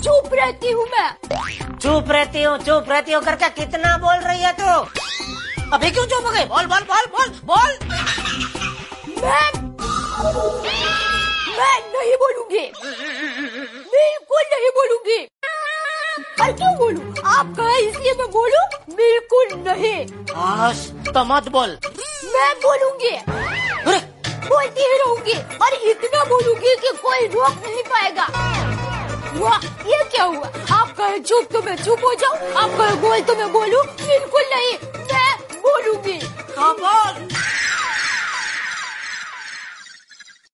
चुप रहती हूँ मैं। चुप रहती हूँ करके कितना बोल रही है तू? अभी क्यों चुप हो गई? बोल बोल बोल बोल बोल। मैं नहीं बोलूंगी, बिल्कुल नहीं बोलूंगी। पर क्यों बोलूं? आप कहे इसलिए मैं बोलूं? बिल्कुल नहीं। तो मत बोल। मैं बोलूंगी, बोलती ही रहूंगी और इतना बोलूंगी कि कोई रोक नहीं पाएगा। वाह, ये क्या हुआ? आप कहे चुप तो मैं चुप हो जाऊं, आप कहे बोल तो मैं बोलूं? बिल्कुल नहीं, मैं बोलूंगी। हाँ बोल।